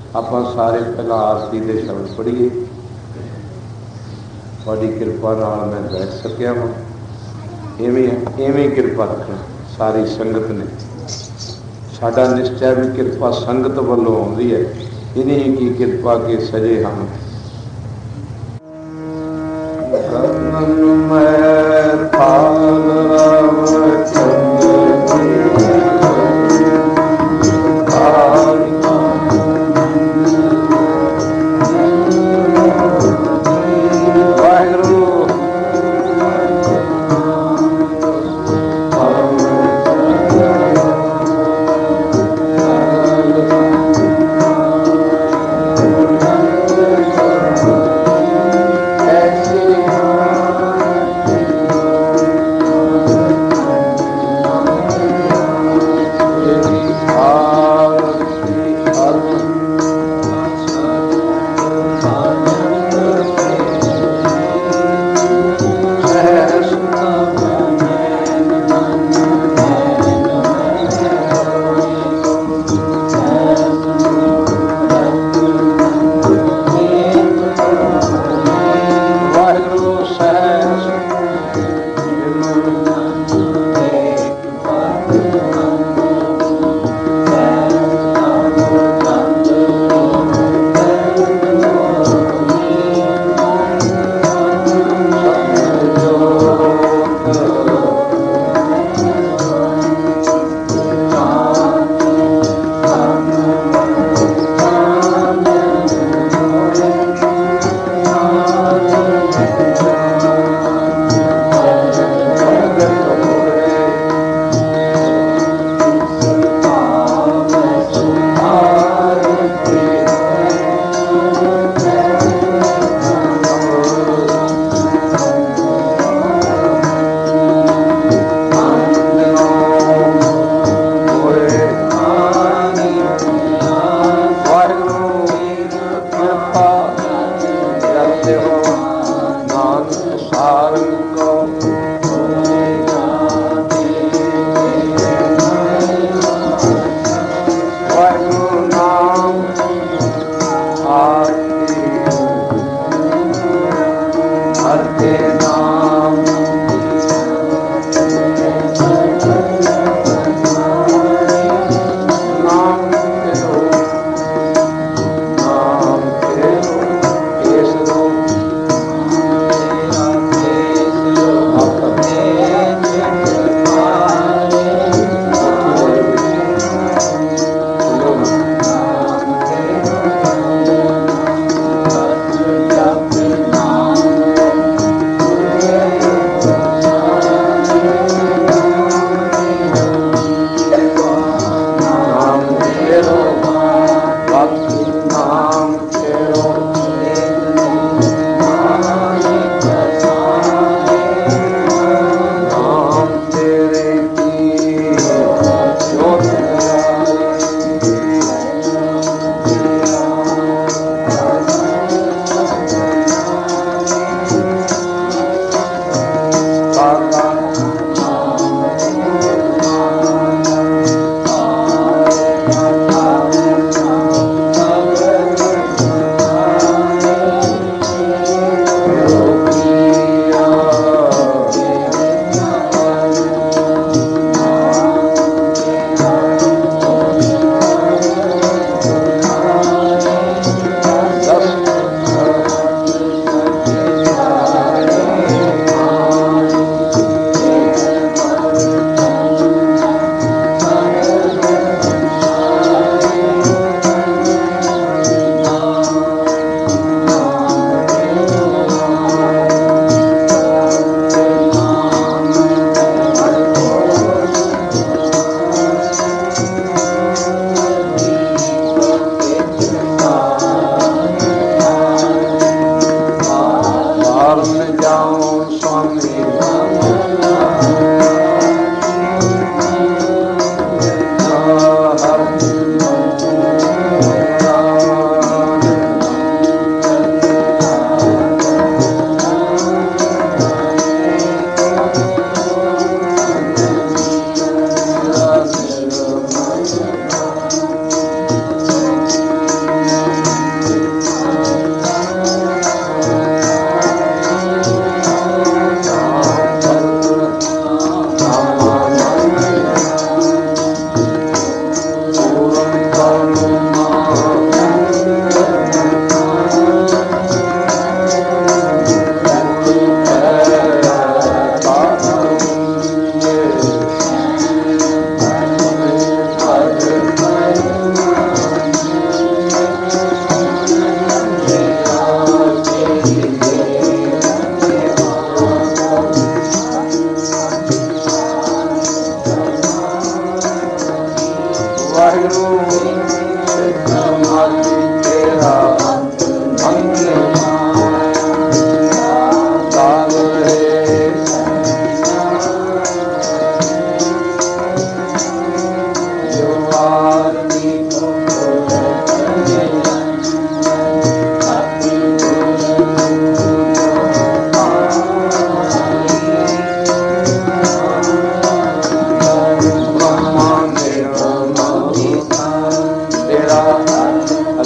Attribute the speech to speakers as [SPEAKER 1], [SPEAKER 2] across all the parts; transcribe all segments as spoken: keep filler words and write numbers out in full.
[SPEAKER 1] ਆਪਾਂ ਸਾਰੇ ਪਹਿਲਾਂ ਆਰਤੀ ਦੇ ਸ਼ਬਦ ਪੜ੍ਹੀਏ। ਤੁਹਾਡੀ ਕਿਰਪਾ ਨਾਲ ਮੈਂ ਬੈਠ ਸਕਿਆ ਹਾਂ। ਇਵੇਂ ਇਵੇਂ ਕਿਰਪਾ ਰੱਖਣਾ ਸਾਰੀ ਸੰਗਤ ਨੇ। ਸਾਡਾ ਨਿਸ਼ਚੈ ਵੀ ਕਿਰਪਾ ਸੰਗਤ ਵੱਲੋਂ ਆਉਂਦੀ ਹੈ। ਇਨੀ ਕੀ ਕਿਰਪਾ ਕੇ ਸਜੇ ਹਨ। ਮੈਂ ਥਾਲ ਰਵ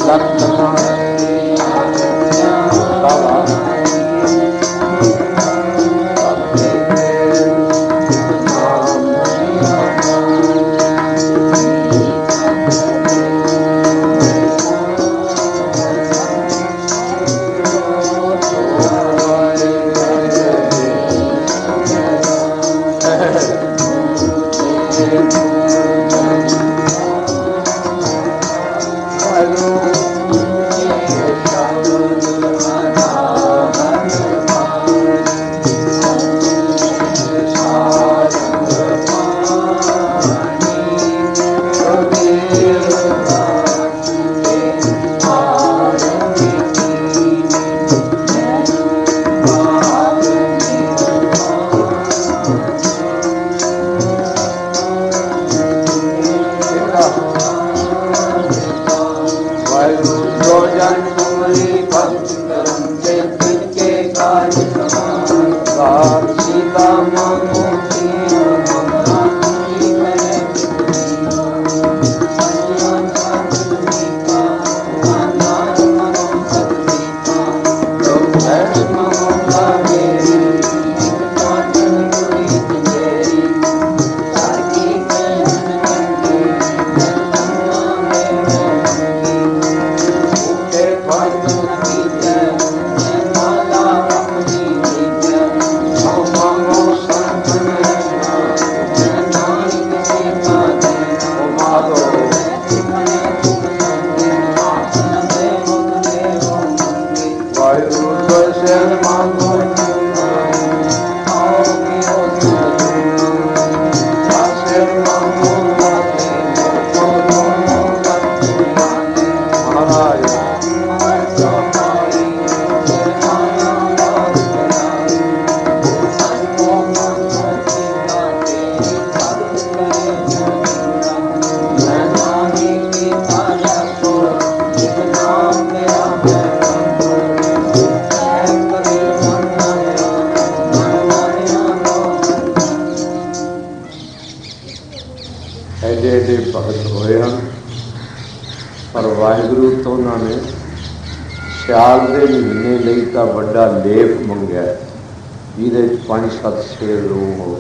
[SPEAKER 1] ਸਿਆਲ ਦੇ ਮਹੀਨੇ ਲਈ ਤਾਂ ਵੱਡਾ ਲੇਪ ਮੰਗਿਆ, ਜਿਹਦੇ ਪੰਜ ਸੱਤ ਛੇ ਰੂਮ ਹੋ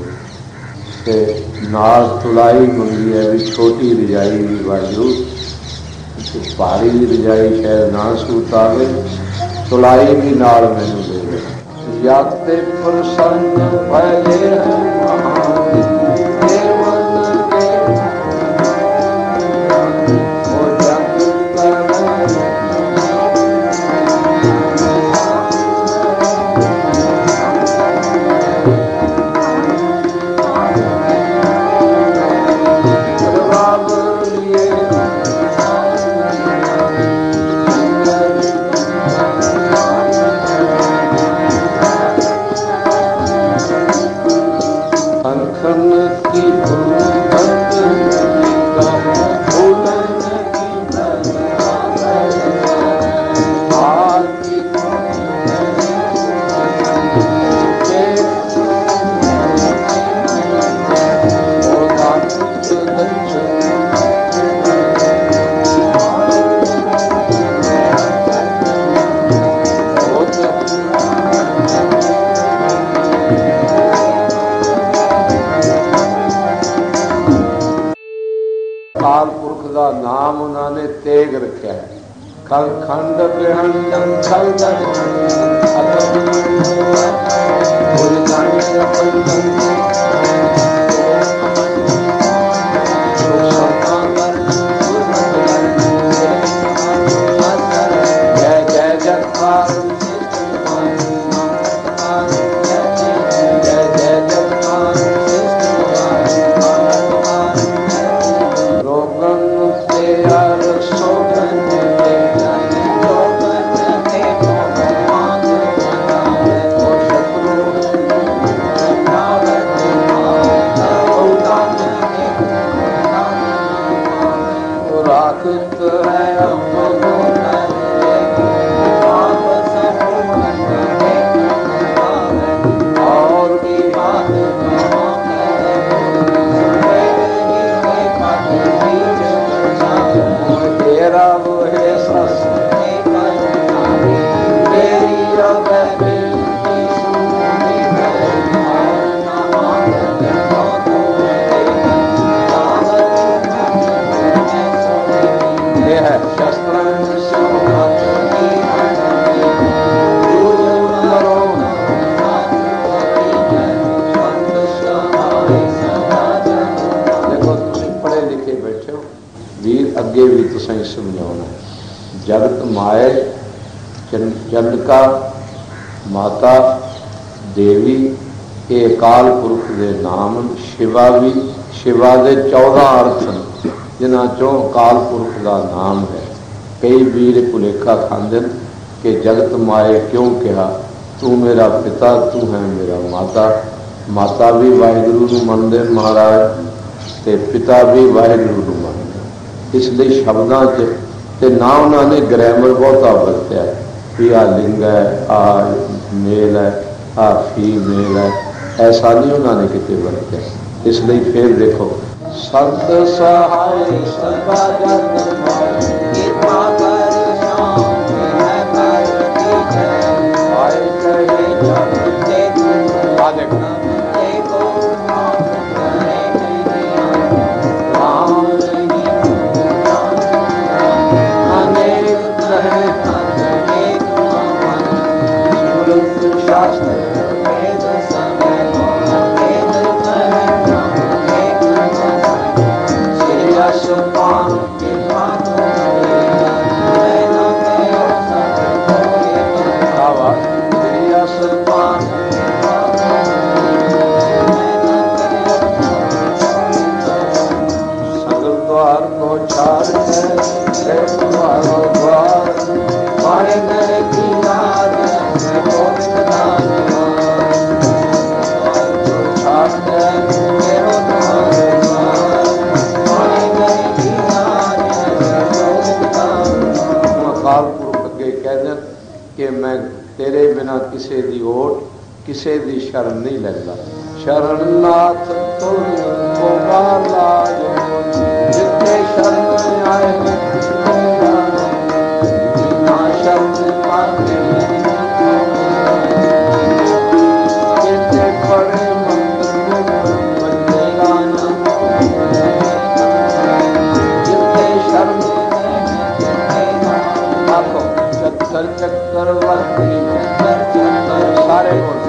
[SPEAKER 1] ਤੇ ਨਾਲ ਤੁਲਾਈ ਮੰਗੀ ਹੈ ਵੀ ਛੋਟੀ ਰਜਾਈ ਵੀ ਵਾਹਿਗੁਰੂ, ਭਾਰੀ ਰਜਾਈ ਸ਼ਾਇਦ ਨਾ ਸੂਤ ਆਵੇ, ਤੁਲਾਈ ਵੀ ਨਾਲ ਮੈਨੂੰ ਦੇ ਦੇ। ਯਾਤੇ ਪ੍ਰਸੰਨ ਭਲੇ ਨਾਮ ਉਹਨਾਂ ਨੇ ਤੇਗ ਰੱਖਿਆ ਹੈ। ਖਲ ਖੰਡ ਬਿਹਣ ਖਲ ਦਲ ਜੈ ਜੈ ਜਗਤਾਰ करना है। जगत माए चंडिका माता देवी ये अकाल पुरख के नाम। शिवा भी शिवा के चौदह अर्थ जिन्हों चों अकाल पुरख का नाम है। कई वीर भुलेखा खाते कि जगत माए क्यों कहा, तू मेरा पिता तू है मेरा माता। माता भी वाहिगुरू नूं मनदे महाराज ते पिता भी वाहिगुरू नूं मनदे। इसलिए शब्दां च ते ना उन्होंने ग्रैमर बहुता वरत्या भी आ लिंग है, आ मेल है, आ फीमेल है, ऐसा नहीं उन्होंने कितने वरत्या। इसलिए फिर देखो सत सहाय सबा जग माए कृपा कर शाम है करती है आए कहे जब देखो आ देखो देखो करे नहीं राम नहीं अनेक तरह अनेक मन शास्त्र वेद समय वेद कि मैं तेरे बिना किसी दी ओट किसी दी शरण नहीं लगता। शरणनाथ तुझको बाला जितने शरण आए बिना शरण मांगे जितने बड़े मंदिर बचेगा ना जितने शरण आखो चक्कर चक्कर वर्ती सारे बोलते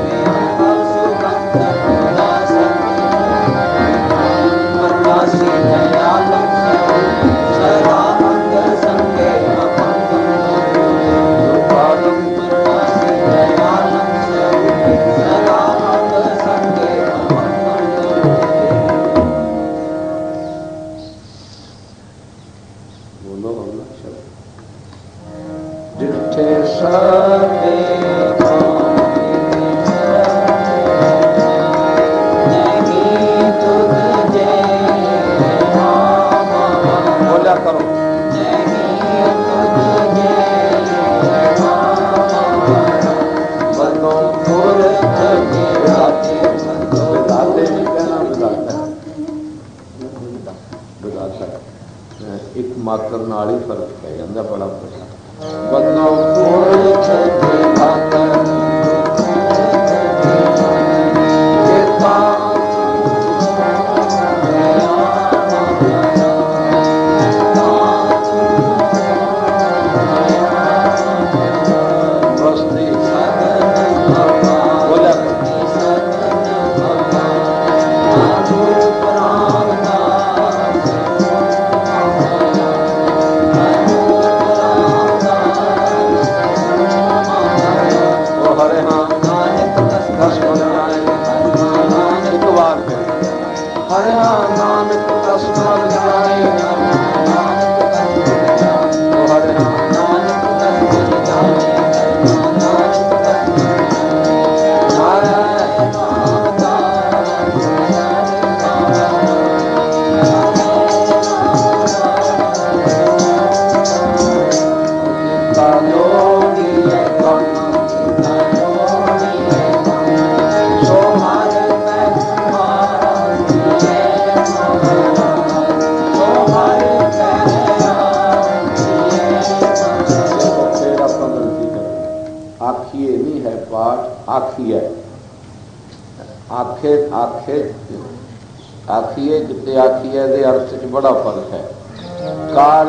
[SPEAKER 1] एक मात्र नाल ही फर्क पै जाता बड़ा बड़ा आखिए आखे आखे आखिए जिते आखिए दे अर्थ च बड़ा फर्क है। काल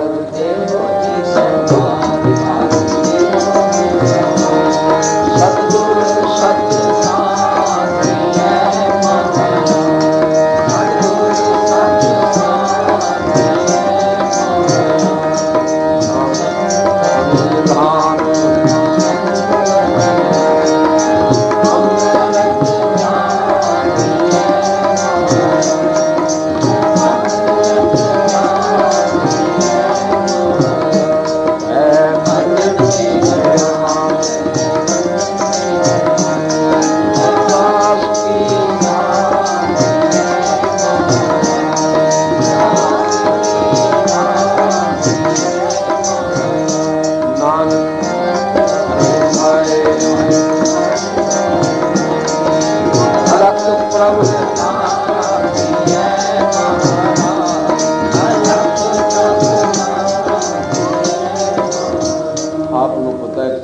[SPEAKER 1] सतगुरु सत्य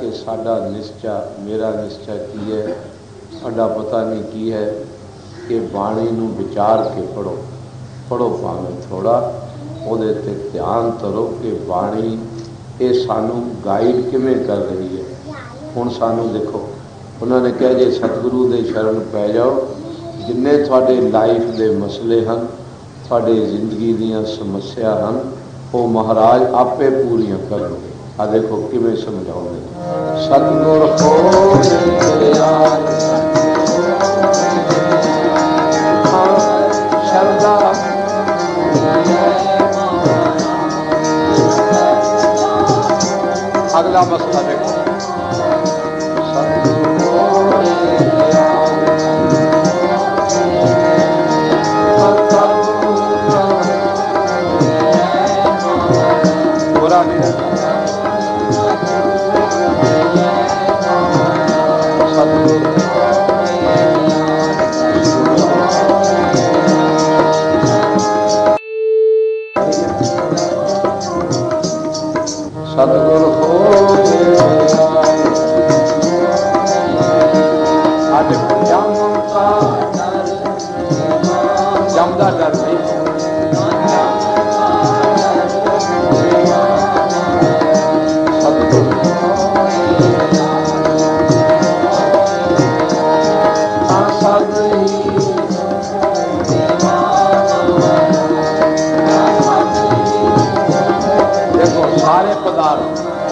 [SPEAKER 1] कि साडा निश्चा मेरा निश्चा की है, साडा पता नहीं की है कि बाणी नूं विचार के पढ़ो पढ़ो भावें थोड़ा ਉਹਦੇ ਤੇ ध्यान धरो कि बाणी ये सानू गाइड किवें कर रही है। हुण सानू देखो उन्होंने कहा जे सतगुरु दे शरण पै जाओ, जिन्ने थोड़े लाइफ के मसले हैं, थोड़े जिंदगी दीयां समस्या हैं, वो महाराज आपे पूरियां करनगे। आ देखो किवें समझाओगे। सतगुर शरदा अगला मसला देखो। बुरा नहीं सतगुर हो जमदा डर नहीं देखो सारे पदार्थ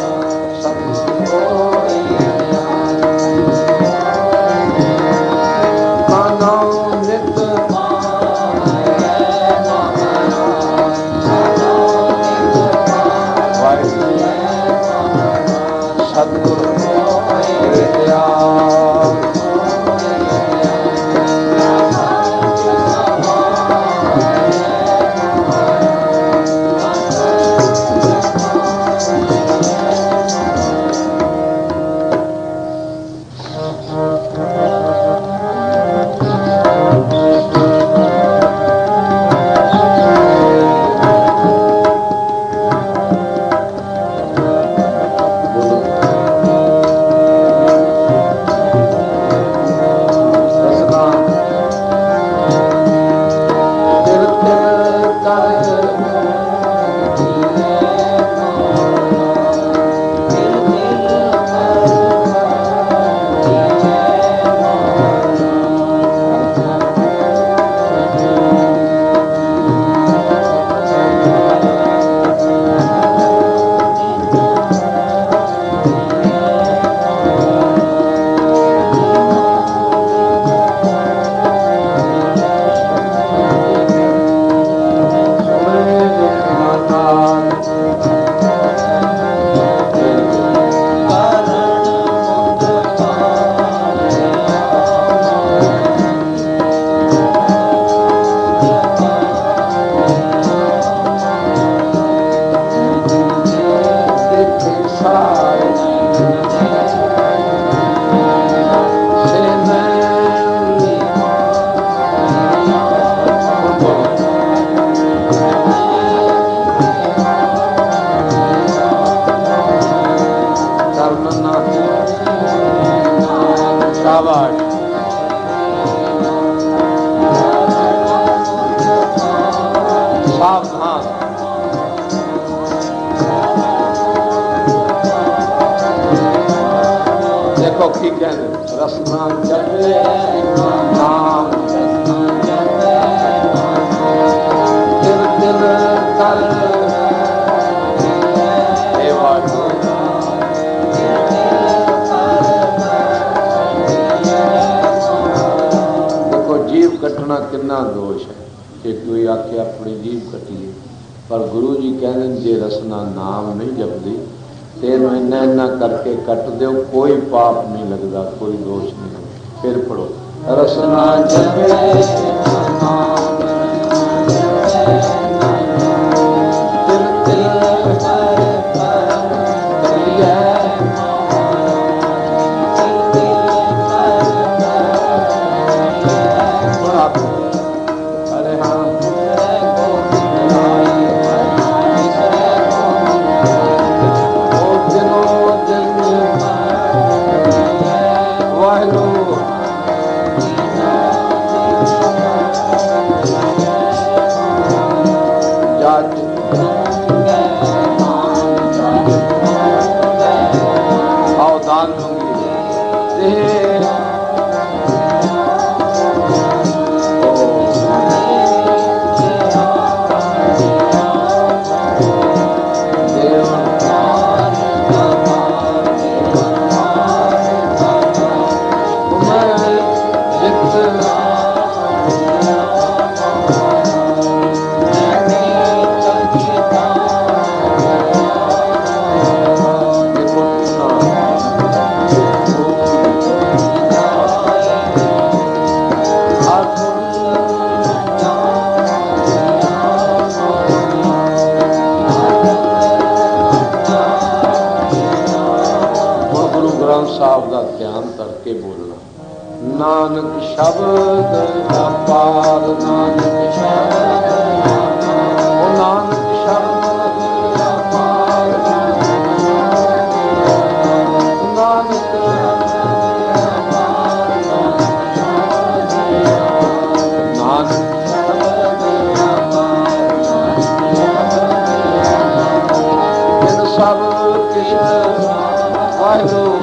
[SPEAKER 1] कितना दोष है कि कोई आके अपनी जीव कटीए, पर गुरु जी कहते जे रसना नाम नहीं जपदी तेन इन्ना इन्ना करके कट दो, कोई पाप नहीं लगता, कोई दोष नहीं। फिर पढ़ो रसना जपे ਧਿਆਨ ਕਰਕੇ ਬੋਲਣਾ। ਨਾਨਕ ਸ਼ਬਦ ਅਪਾਰ, ਨਾਨਕ ਸ਼ਬਦ ਉਹ ਨਾਨਕ ਸ਼ਬਦ ਅਪਾਰ, ਨਾਨਕ ਸ਼ਬਦ ਅਪਾਰ, ਨਾਨਕ ਸ਼ਬਦ ਅਪਾਰ, ਬਿਨ ਸਭ ਕਿਛ ਵਾਹਿਗੁਰੂ